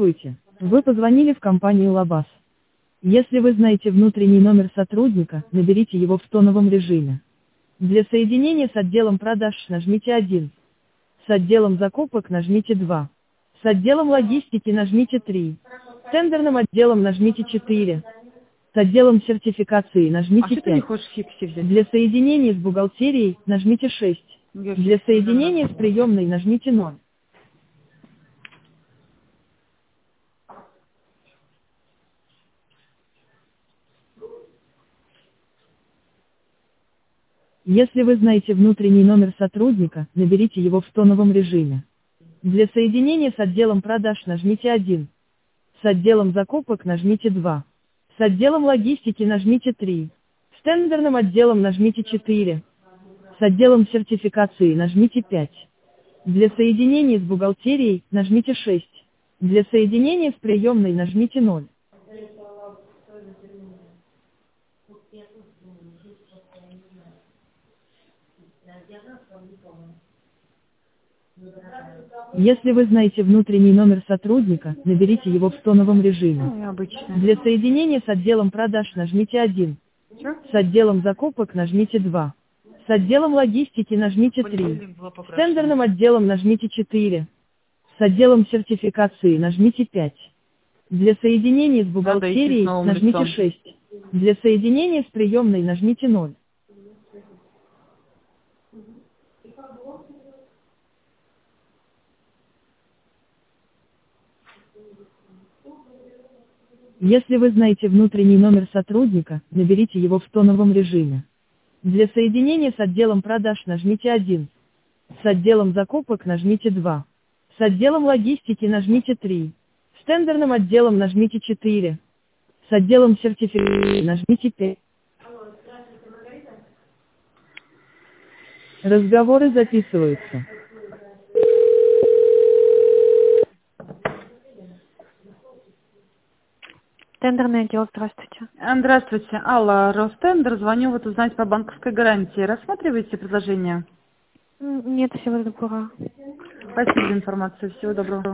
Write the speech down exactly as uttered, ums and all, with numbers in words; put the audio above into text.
Здравствуйте. Вы позвонили в компанию Лабаз. Если вы знаете внутренний номер сотрудника, наберите его в тоновом режиме. Для соединения с отделом продаж нажмите один. С отделом закупок нажмите два. С отделом логистики нажмите три. С тендерным отделом нажмите четыре. С отделом сертификации А нажмите что ты не пять. хочешь фикси взять? Для соединения с бухгалтерией нажмите шесть. Я Для фикси не соединения с надо. приемной нажмите ноль. Если вы знаете внутренний номер сотрудника, наберите его в тоновом режиме. Для соединения с отделом продаж нажмите один. С отделом закупок нажмите два. С отделом логистики нажмите три. С тендерным отделом нажмите четыре. С отделом сертификации нажмите пять. Для соединения с бухгалтерией нажмите шесть. Для соединения с приемной нажмите ноль. Если вы знаете внутренний номер сотрудника, наберите его в тоновом режиме. Ну, и обычно. Для соединения с отделом продаж нажмите один. Чё? С отделом закупок нажмите два. С отделом логистики нажмите три. Понедельник была С покрашена. тендерным отделом нажмите четыре. С отделом сертификации нажмите пять. Для соединения с Надо идти с бухгалтерией новым нажмите лицом. шесть. Для соединения с приемной нажмите ноль. Если вы знаете внутренний номер сотрудника, наберите его в тоновом режиме. Для соединения с отделом продаж нажмите один. С отделом закупок нажмите два. С отделом логистики нажмите три. С тендерным отделом нажмите четыре. С отделом сертификации нажмите пять. Разговоры записываются. Тендерный отдел, здравствуйте. А, Здравствуйте, Алла, Ростендер, звоню вот узнать по банковской гарантии. Рассматриваете предложение? М, Нет, всего доброго. Спасибо за информацию, всего доброго.